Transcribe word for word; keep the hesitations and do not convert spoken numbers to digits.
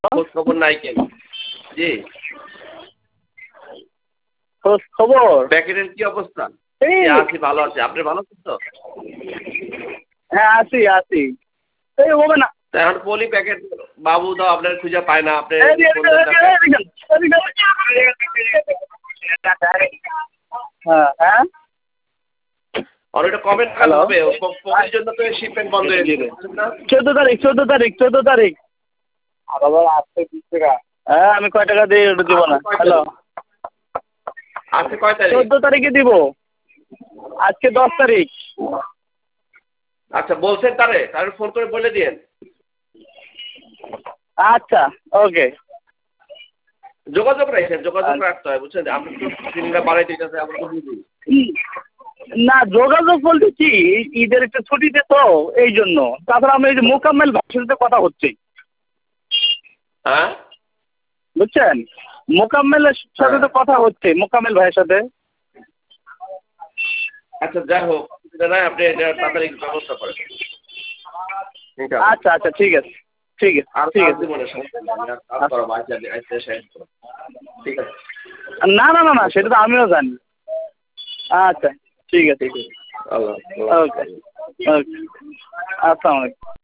খোঁজ খবর নাই কেন? জি। খোঁজ খবর? প্যাকেটের কি অবস্থা? এই আছি, ভালো আছি। আপনি ভালো আছেন তো? হ্যাঁ আছি আছি। এই হবে না। এখন বলি প্যাকেট বাবু তো আপনার খুঁজে পায় না। আপনি হ্যাঁ হ্যাঁ আর ওইটা কবে নাগাদ হবে? পরের জন্য তো শিপমেন্ট বন্ধ হয়ে গেছে। চোদ্দ তারিখ চোদ্দ তারিখ চোদ্দ তারিখ হ্যাঁ আমি কয় টাকা দিয়ে ওটা দিব না। হ্যালো আজকে কয় তারিখ? চোদ্দ তারিখে দিব। আজকে দশ তারিখ। আচ্ছা বলছেন তারে তারে ফোন করে বলে দিয়েন। আচ্ছা ওকে। যোগাযোগ রাখেন, যোগাযোগ রাখতে হয় বুঝছেন। আপনি তো দিনটা বাড়াই দিতেছে আমরা তো বুঝি। না যোগাযোগ বলতে কি ঈদের একটা ছুটিতে তো এই জন্য। তাছাড়া আমি এই যে মোকাম্মেল ভাইয়ের সাথে কথা হচ্ছে। হ্যাঁ বুঝছেন মোকাম্মেলের সাথে তো কথা হচ্ছে মোকাম্মেল ভাইয়ের সাথে। আচ্ছা যাই হোক নাই আপনি এটা তাড়াতাড়ি ব্যবস্থা করেন। আচ্ছা আচ্ছা ঠিক আছে ঠিক আছে আর ঠিক কাজ আছে। দিব না, সমস্যা নেই। কাজ করো আচ্ছা আচ্ছা শেষ করো। ঠিক আছে। না না না না সেটা তো আমিও জানি। আচ্ছা ঠিক আছে ঠিক আছে। আল্লাহ ওকে ওকে আসসালামু আলাইকুম।